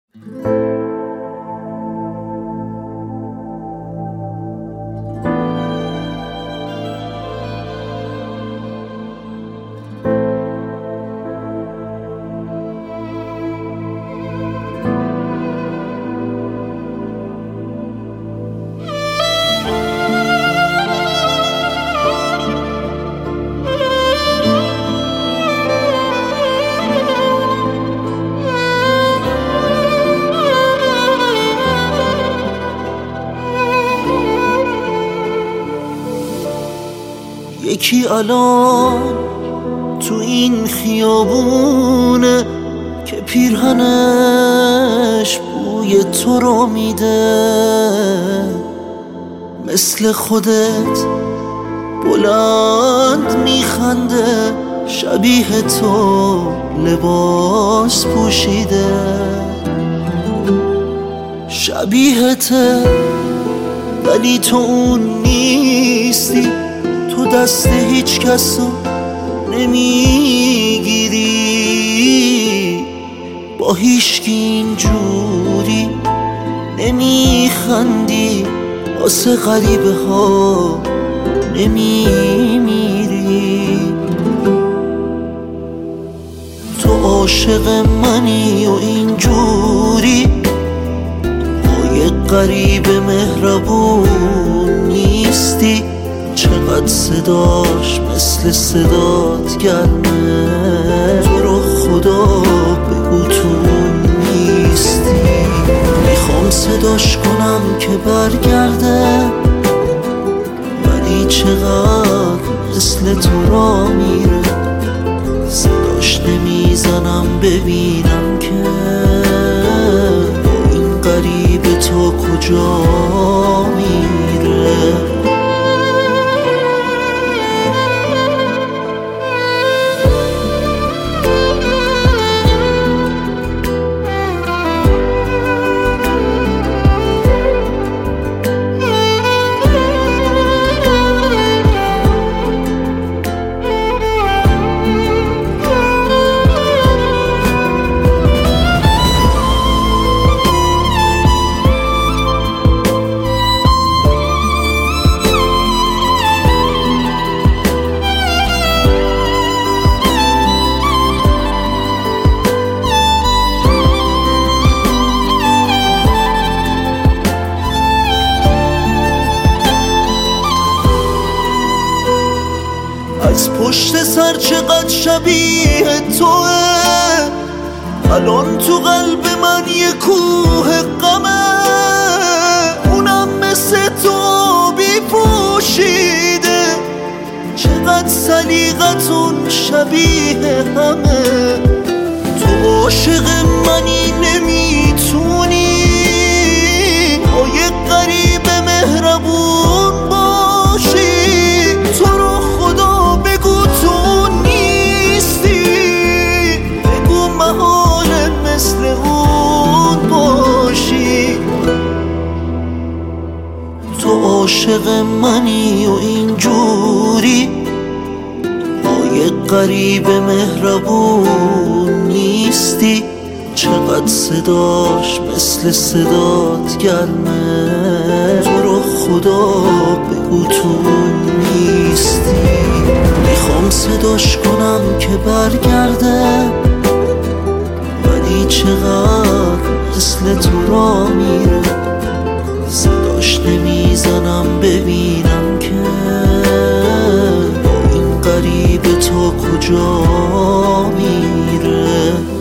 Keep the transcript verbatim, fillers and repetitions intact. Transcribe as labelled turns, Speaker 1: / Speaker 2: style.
Speaker 1: یکی الان تو این خیابونه که پیرهنش بوی تو رو میده، مثل خودت بلند میخنده، شبیه تو لباس پوشیده، شبیهته ولی تو اون نیستی، تو دست هیچ کسو نمیگیری، با هیچکی اینجوری نمیخندی، واسه غریبه ها نمیمیری. تو عاشق منی و اینجوری با یه غریب مهربون نیستی، چقدر صداش مثل صدات گرمه، تو رو خدا بگو تو نیستی. میخوام صداش کنم که برگرده، ولی چقدر مثل تو را میره، صداش نمیزنم ببینم که با این غریب تو کجا میره. از پشت سر چقدر شبیه توه، الان تو قلب من یه کوه غمه، اونم مثل تو بی پوشیده، چقدر سلیقتون شبیه همه. تو عاشق منی نمیتونی با یه غریب مهربون باشی، تو رو خدا بگو تو نیستی، بگو محاله مثل اون باشی. تو عاشق منی و اینجوری با یه غریب مهربون نیستی، چقدر صداش مثل صدات گرمه، تو رو خدا بگو تو نیستی. میخوام صداش کنم که برگرده، ولی چقدر مثل تو را میره، صداش نمیزنم ببینم که با این غریب تو کجا میره.